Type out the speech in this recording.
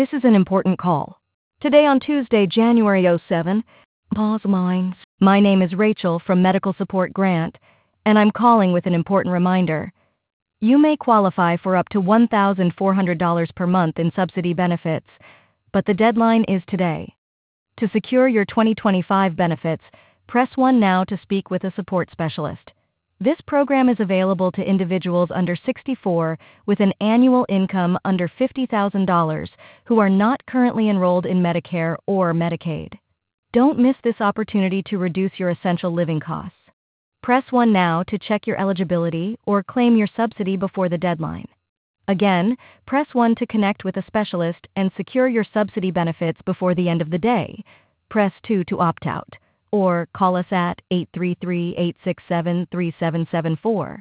This is an important call. Today on Tuesday, January 7, pause lines. My name is Rachel from Medical Support Grant, and I'm calling with an important reminder. You may qualify for up to $1,400 per month in subsidy benefits, but the deadline is today. To secure your 2025 benefits, press 1 now to speak with a support specialist. This program is available to individuals under 64 with an annual income under $50,000 who are not currently enrolled in Medicare or Medicaid. Don't miss this opportunity to reduce your essential living costs. Press 1 now to check your eligibility or claim your subsidy before the deadline. Again, press 1 to connect with a specialist and secure your subsidy benefits before the end of the day. Press 2 to opt out, or call us at 833-867-3774.